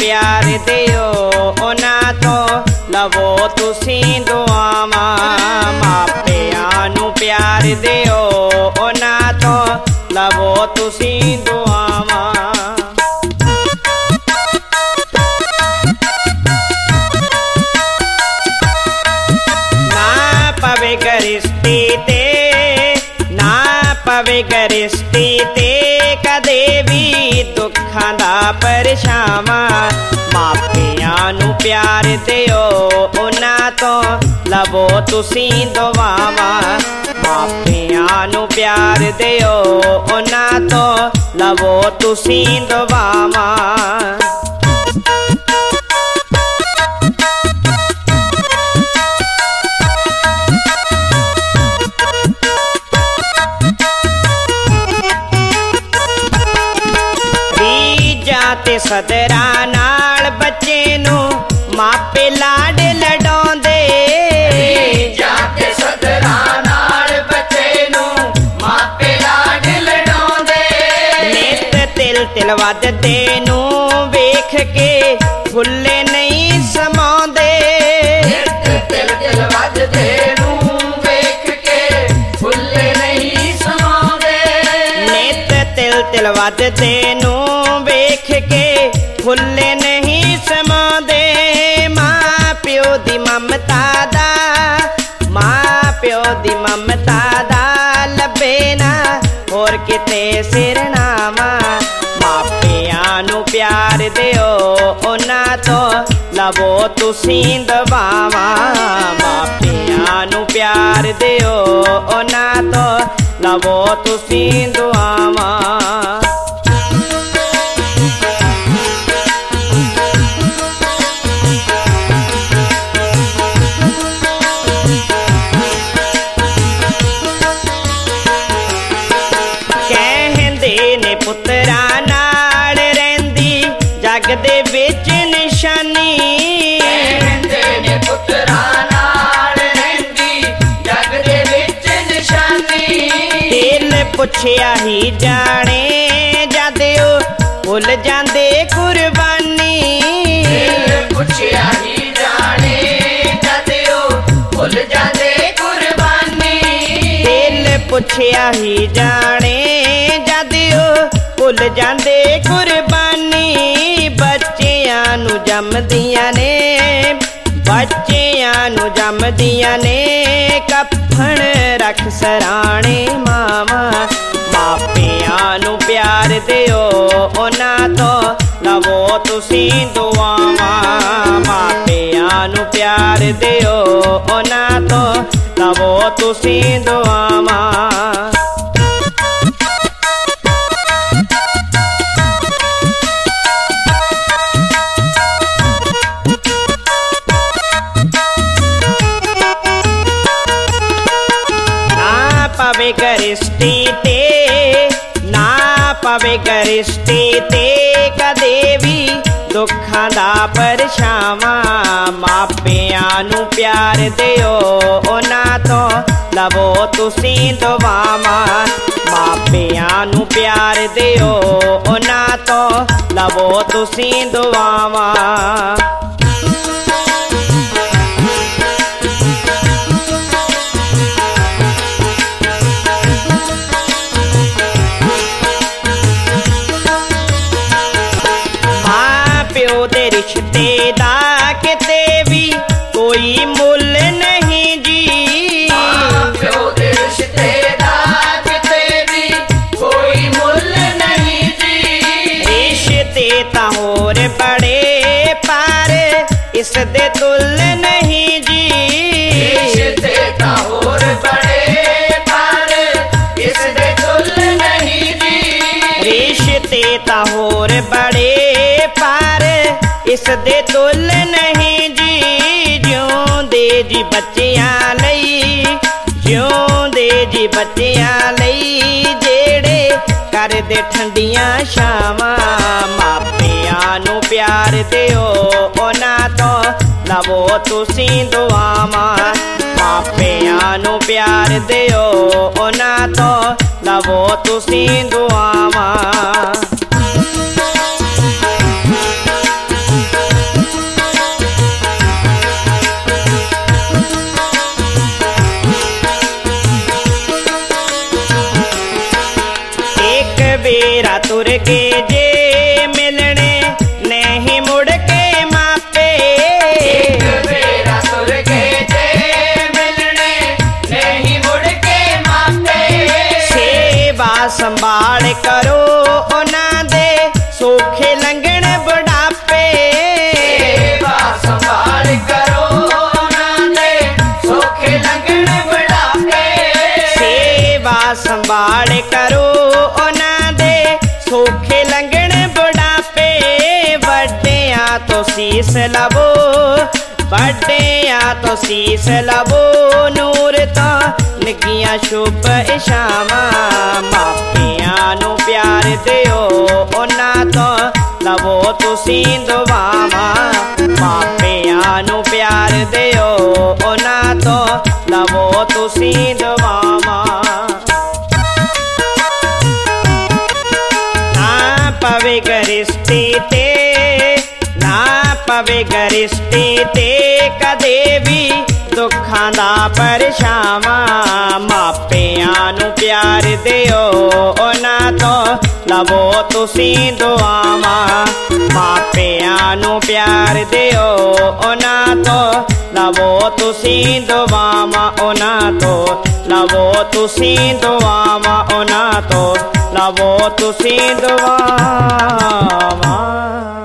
प्यार दिओ उन्हां तो लवो तुसीं दुआवां। मापियां नूं प्यार दिओ उन्हां तो लवो तुसीं दुआवां। पवे गरिश्ती ते ना पवे गरिश्ती ते कदे भी दुखां दा परछावां। मापियां नूं प्यार दिओ उन्हां तो लवो तुसीं दुआवां। मापियां नूं प्यार दिओ उन्हां तो लवो तुसीं दुआवां। ते सदरा नाल बच्चे नूं मापे लाड लडाउंदे। ते सदरा नाल बच्चे नूं मापे लाड लडाउंदे। नित तिल तिल वधदे नूं वेख के फुल्ले नहीं समाउंदे। नित तिल तिल वधदे नूं वेख के फुल्ले नहीं समाउंदे। नित तिल तिल वधदे नूं वेख के फुल्ले नहीं समाउंदे। मां प्यो दी ममता दा मां प्यो दी ममता दा लभे ना होर किते सिरनामा। मापियां नूं प्यार दिओ उन्हां तो लवो तुसीं दुआवां। मापियां नूं प्यार दिओ उन्हां तो लवो तुसीं दुआवां। पुत्रा नाल रहिंदी जग दे विच निशानी। कहंदे ने पुत्रा नाल रहिंदी जग दे विच निशानी। दिल पुछया ही जाने जद भुल जांदे कुर्बानी। दिल पुछया ही जाने जद भुल जांदे कुर्बानी। दिल पुछया ही जाने भुल जांदे कुर्बानी। बच्चियां नूं जमदियां ने बच्चियां नूं जमदियां ने कफन रख सराणे मावां। मापियां नूं प्यार दिओ उन्हां तो लवो तुसीं दुआवां। मापियां नूं प्यार दिओ उन्हां तो लवो तुसीं दुआवां। पवे गरिश्ती ते ना पवे गरिश्ती ते कदे भी दुखां दा परछावां। मापियां नूं प्यार दिओ उन्हां तो लवो तुसीं दुआवां। मापियां नूं प्यार दिओ उन्हां तो लवो तुसीं दुआवां। रिश्ते दा किते भी कोई मुल नहीं जी। प्यो दे रिश्ते दा किते भी कोई मुल नहीं जी। रिश्ते तां होर बड़े पर इस दे तुल नहीं जी। रिश्ते तां होर बड़े पर इस दे तुल नहीं जी। रिश्ते तां होर बड़े पर इस दे तुल नहीं जी। जिउंदे जी बच्चियां लई जिउंदे जी बच्चियां लई जेड़े करदे ठंडियां छावां। मापियां नूं प्यार दिओ उन्हां तो लवो तुसीं दुआवां। मापियां नूं प्यार दिओ उन्हां तो लवो तुसीं दुआवां। के जे मिलने नहीं मुड़ के मापे। एक फेरा तुर के जे मिलने नहीं मुड़ के मापे। सेवा संभाल करो ना दे सूखे लंघन बुढ़ापे। सेवा संभाल करो ना दे सूखे लंघन बुढ़ापे। सेवा संभाल करो ना दे सूखे लंघन बुढ़ापे। वड्डियां तो शीस लवो, वड्डियां तो शीस लवो, नूर तो निगियां शुभ इशामा। मापियां नू प्यार दियो उन्ना तो लवो तुसी दुआवा। मापियां नू प्यार दियो उन्ना तो लवो तुसी दुआवा। ना पवे गरिश्ती ते, ना पवे गरिश्ती ते कदे भी दुखां दा परछावां। मापियां नू प्यार दियो उन्ना तो लवो तुसी दुआवां। मापियां नू प्यार दियो उन्ना तो लवो तुसी दुआवां। उन्ना तो लवो तुसी दुआवां। उन्ना तो लवो तुसी दुआवां।